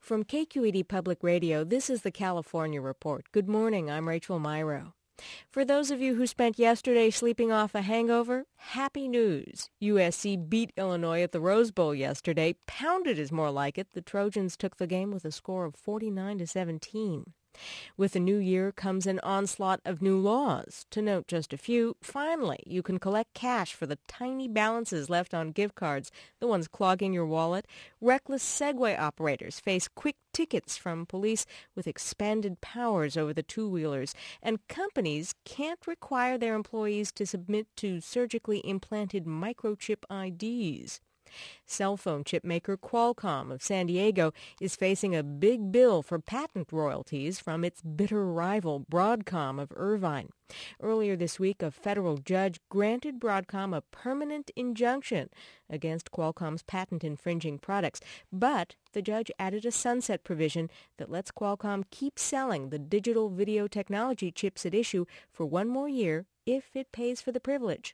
From KQED Public Radio, this is the California Report. Good morning, I'm Rachel Myrow. For those of you who spent yesterday sleeping off a hangover, happy news. USC beat Illinois at the Rose Bowl yesterday. Pounded is more like it. The Trojans took the game with a score of 49-17. With the new year comes an onslaught of new laws. To note just a few, finally, you can collect cash for the tiny balances left on gift cards, the ones clogging your wallet. Reckless Segway operators face quick tickets from police with expanded powers over the two-wheelers, and companies can't require their employees to submit to surgically implanted microchip IDs. Cell phone chip maker Qualcomm of San Diego is facing a big bill for patent royalties from its bitter rival Broadcom of Irvine. Earlier this week, a federal judge granted Broadcom a permanent injunction against Qualcomm's patent-infringing products, but the judge added a sunset provision that lets Qualcomm keep selling the digital video technology chips at issue for one more year if it pays for the privilege.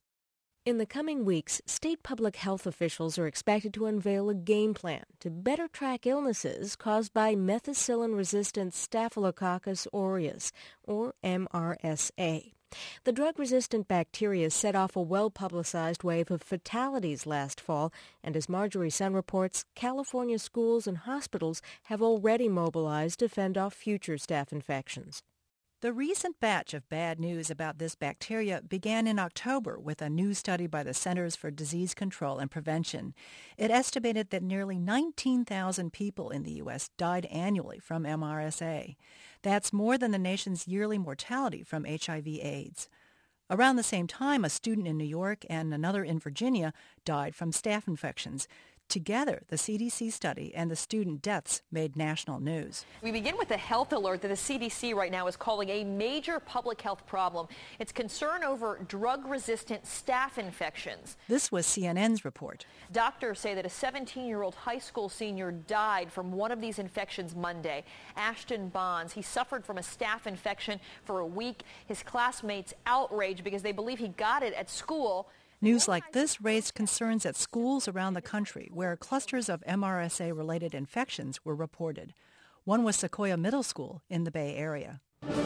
In the coming weeks, state public health officials are expected to unveil a game plan to better track illnesses caused by methicillin-resistant Staphylococcus aureus, or MRSA. The drug-resistant bacteria set off a well-publicized wave of fatalities last fall, and as Marjorie Sun reports, California schools and hospitals have already mobilized to fend off future staph infections. The recent batch of bad news about this bacteria began in October with a new study by the Centers for Disease Control and Prevention. It estimated that nearly 19,000 people in the U.S. died annually from MRSA. That's more than the nation's yearly mortality from HIV/AIDS. Around the same time, a student in New York and another in Virginia died from staph infections. Together, the CDC study and the student deaths made national news. We begin with a health alert that the CDC right now is calling a major public health problem. It's concern over drug-resistant staph infections. This was CNN's report. Doctors say that a 17-year-old high school senior died from one of these infections Monday. Ashton Bonds, he suffered from a staph infection for a week. His classmates outraged because they believe he got it at school. News like this raised concerns at schools around the country where clusters of MRSA-related infections were reported. One was Sequoia Middle School in the Bay Area.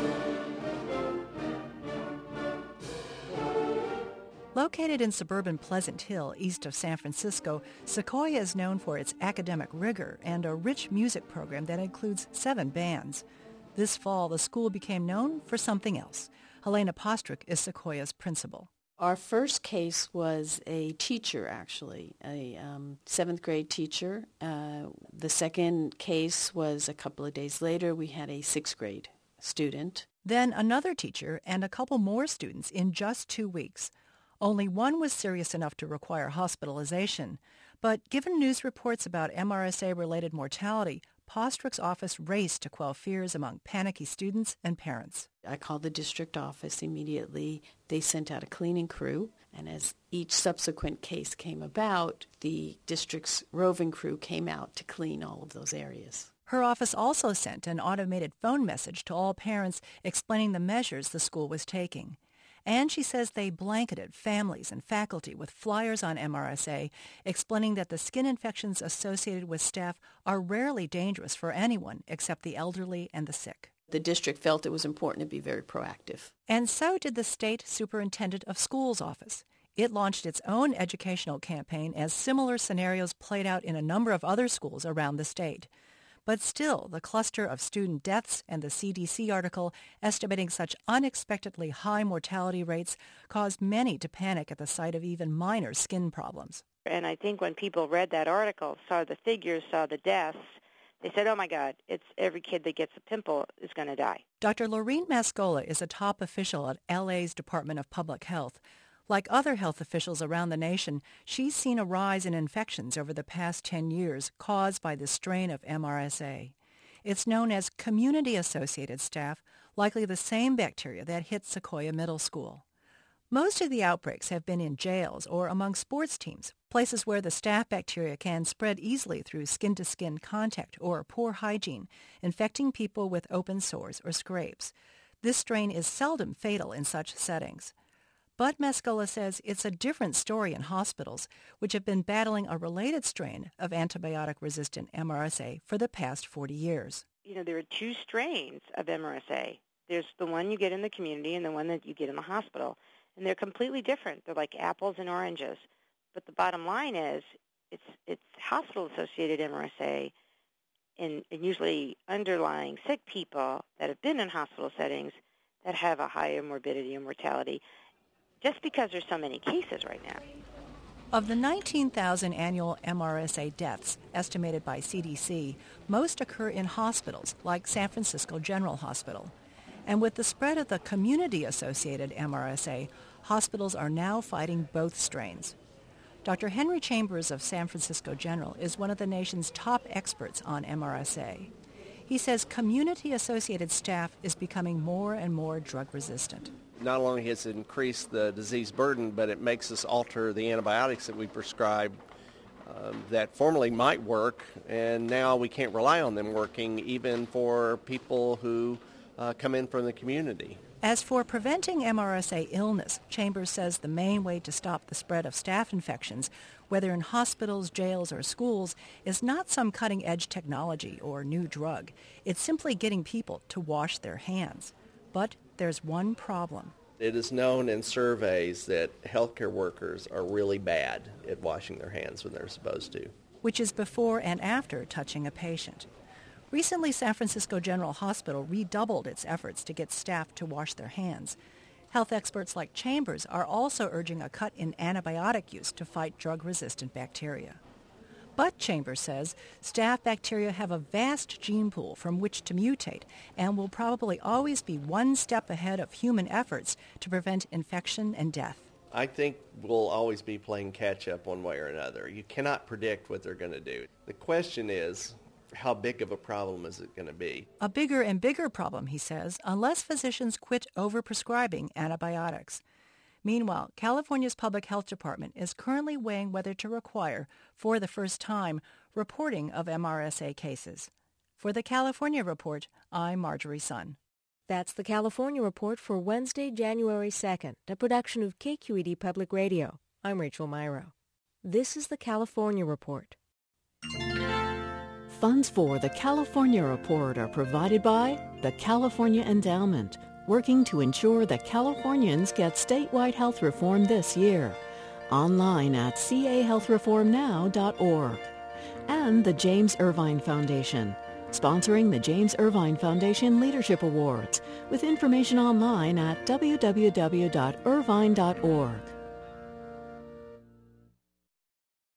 Located in suburban Pleasant Hill, east of San Francisco, Sequoia is known for its academic rigor and a rich music program that includes 7 bands. This fall, the school became known for something else. Helena Postrick is Sequoia's principal. Our first case was a teacher, actually, a 7th grade teacher. The second case was a couple of days later. We had a 6th grade student. Then another teacher and a couple more students in just 2 weeks. Only one was serious enough to require hospitalization. But given news reports about MRSA-related mortality, Postrick's office raced to quell fears among panicky students and parents. I called the district office immediately. They sent out a cleaning crew, and as each subsequent case came about, the district's roving crew came out to clean all of those areas. Her office also sent an automated phone message to all parents explaining the measures the school was taking. And she says they blanketed families and faculty with flyers on MRSA, explaining that the skin infections associated with staph are rarely dangerous for anyone except the elderly and the sick. The district felt it was important to be very proactive. And so did the state superintendent of schools office. It launched its own educational campaign as similar scenarios played out in a number of other schools around the state. But still, the cluster of student deaths and the CDC article estimating such unexpectedly high mortality rates caused many to panic at the sight of even minor skin problems. And I think when people read that article, saw the figures, saw the deaths, they said, oh my God, it's every kid that gets a pimple is going to die. Dr. Laureen Mascola is a top official at LA's Department of Public Health. Like other health officials around the nation, she's seen a rise in infections over the past 10 years caused by the strain of MRSA. It's known as community-associated staph, likely the same bacteria that hit Sequoia Middle School. Most of the outbreaks have been in jails or among sports teams, places where the staph bacteria can spread easily through skin-to-skin contact or poor hygiene, infecting people with open sores or scrapes. This strain is seldom fatal in such settings. But Mascola says it's a different story in hospitals, which have been battling a related strain of antibiotic-resistant MRSA for the past 40 years. There are two strains of MRSA. There's the one you get in the community and the one that you get in the hospital. And they're completely different. They're like apples and oranges. But the bottom line is it's hospital-associated MRSA and usually underlying sick people that have been in hospital settings that have a higher morbidity and mortality just because there's so many cases right now. Of the 19,000 annual MRSA deaths estimated by CDC, most occur in hospitals like San Francisco General Hospital. And with the spread of the community-associated MRSA, hospitals are now fighting both strains. Dr. Henry Chambers of San Francisco General is one of the nation's top experts on MRSA. He says community-associated staph is becoming more and more drug-resistant. Not only has it increased the disease burden, but it makes us alter the antibiotics that we prescribe that formerly might work, and now we can't rely on them working even for people who come in from the community. As for preventing MRSA illness, Chambers says the main way to stop the spread of staph infections, whether in hospitals, jails, or schools, is not some cutting-edge technology or new drug. It's simply getting people to wash their hands. But there's one problem. It is known in surveys that healthcare workers are really bad at washing their hands when they're supposed to, which is before and after touching a patient. Recently, San Francisco General Hospital redoubled its efforts to get staff to wash their hands. Health experts like Chambers are also urging a cut in antibiotic use to fight drug-resistant bacteria. But, Chambers says, staph bacteria have a vast gene pool from which to mutate and will probably always be one step ahead of human efforts to prevent infection and death. I think we'll always be playing catch-up one way or another. You cannot predict what they're going to do. The question is, how big of a problem is it going to be? A bigger and bigger problem, he says, unless physicians quit overprescribing antibiotics. Meanwhile, California's Public Health Department is currently weighing whether to require, for the first time, reporting of MRSA cases. For the California Report, I'm Marjorie Sun. That's the California Report for Wednesday, January 2nd, a production of KQED Public Radio. I'm Rachel Myrow. This is the California Report. Funds for the California Report are provided by the California Endowment, working to ensure that Californians get statewide health reform this year. Online at cahealthreformnow.org. And the James Irvine Foundation, sponsoring the James Irvine Foundation Leadership Awards, with information online at www.irvine.org.